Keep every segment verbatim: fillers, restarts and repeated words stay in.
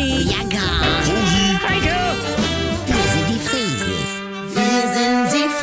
Conny. Ja, gar. Rosi. Heiko. Wir sind die Frieses. Wir sind die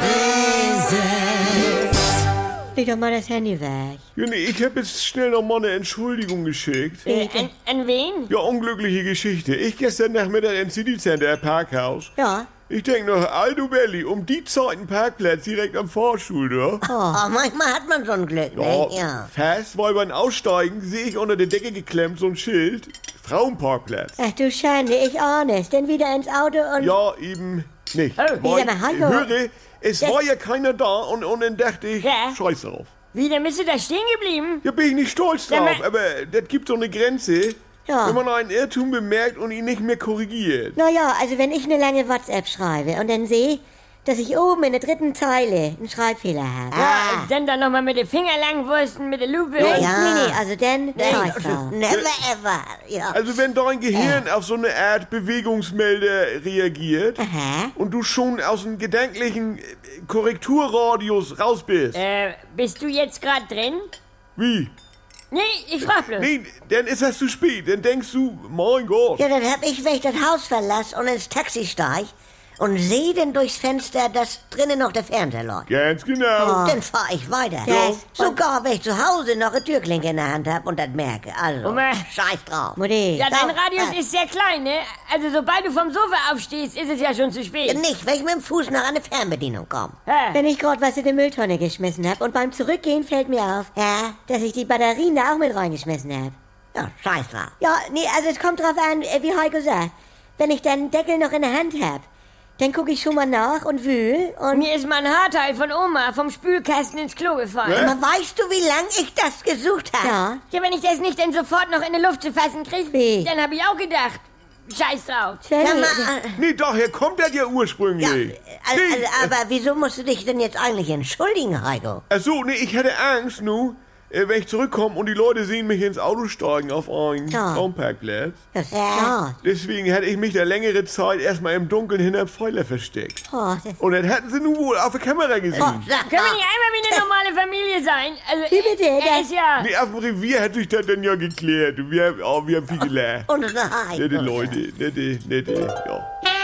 Frieses. Leg doch mal das Handy weg. Ja, nee, ich habe jetzt schnell noch mal eine Entschuldigung geschickt. Äh, an, an wen? Ja, unglückliche Geschichte. Ich gestern Nachmittag im City Center Parkhaus. Ja. Ich denk noch, Aldo Belli, um die Zeit ein Parkplatz direkt am Vorschul, ne? Oh, manchmal hat man so ein Glück, ne? Ja. Fast, weil beim Aussteigen sehe ich unter der Decke geklemmt so ein Schild. Frauenparkplatz. Ach du Schande, ich ahne es. Denn wieder ins Auto und... Ja, eben nicht. Oh, Weil, wieder mal Heiko. höre, es war ja keiner da und, und dann dachte ich, Ja. scheiß drauf. Wie, dann bist du da stehen geblieben? Ja, bin ich nicht stolz Ja, drauf, ma- aber das gibt so eine Grenze, Ja. wenn man einen Irrtum bemerkt und ihn nicht mehr korrigiert. Naja, also wenn ich eine lange WhatsApp schreibe und dann sehe, dass ich oben in der dritten Zeile einen Schreibfehler habe. Ja, dann dann nochmal mit den Fingern langwursten, mit der Lupe. Nee, Ja. nee, nee, also dann scheiß drauf. Never ever. Ja. Also wenn dein Gehirn auf so eine Art Bewegungsmelder reagiert Aha. und du schon aus dem gedanklichen äh, Korrekturradius raus bist. Äh, bist du jetzt gerade drin? Wie? Nee, ich frag bloß. Nee, dann ist das zu spät. Dann denkst du, mein Gott. Ja, dann hab ich, wenn ich das Haus verlasse und ins Taxi steig und sehe dann durchs Fenster, dass drinnen noch der Fernseher läuft. Ganz genau. Dann fahr ich weiter. Ja. Sogar wenn ich zu Hause noch eine Türklinke in der Hand hab und das merke. Also, Oma. scheiß drauf. Mutti. Ja, dein Ja, Radius äh. ist sehr klein, ne? Also sobald du vom Sofa aufstehst, ist es ja schon zu spät. Nicht, wenn ich mit dem Fuß noch an eine Fernbedienung komme. Ja. Wenn ich gerade was in die Mülltonne geschmissen habe und beim Zurückgehen fällt mir auf, Ja? dass ich die Batterien da auch mit reingeschmissen habe. Ja, scheiß drauf. Ja, nee, also es kommt drauf an, äh, wie Heiko sagt. Wenn ich den Deckel noch in der Hand hab, dann gucke ich schon mal nach und wühl und... Mir ist mal ein Haarteil von Oma vom Spülkasten ins Klo gefallen. Hä? Aber weißt du, wie lange ich das gesucht habe? Ja, Ja, wenn ich das nicht dann sofort noch in die Luft zu fassen krieg, Wie? dann habe ich auch gedacht, scheiß drauf. Svenny, Sag mal, äh, Nee, daher kommt das ja ursprünglich. ja, Nee, also, also, aber wieso musst du dich denn jetzt eigentlich entschuldigen, Heiko? Ach so, nee, ich hatte Angst, nu, äh, wenn ich zurückkomme und die Leute sehen mich ins Auto steigen auf einen Ja. Frauenparkplatz. das ist Ja. klar. Deswegen hätte ich mich da längere Zeit erstmal im Dunkeln hinter Pfeiler versteckt. Oh, das, Und dann hätten sie nun wohl auf der Kamera gesehen. Sag Können wir mal, nicht einmal wie eine normale Familie sein? Also, Wie bitte? Er Das- ist ja... Nee, auf dem Revier hätte sich das dann ja geklärt. Wir haben, oh, wir haben viel gelernt. und nein. Nette Leute, nette, nette, ja.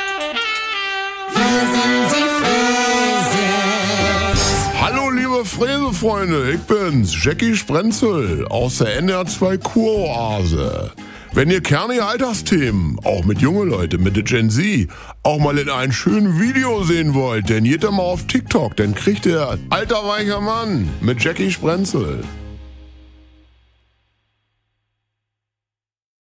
Hallo liebe Fräsefreunde, ich bin's, Jackie Sprenzel aus der N R zwei Kuroase. Wenn ihr kernige Alltagsthemen, auch mit junge Leute, mit der Gen Z, auch mal in einem schönen Video sehen wollt, dann geht da mal auf TikTok, dann kriegt ihr Alter weicher Mann mit Jackie Sprenzel.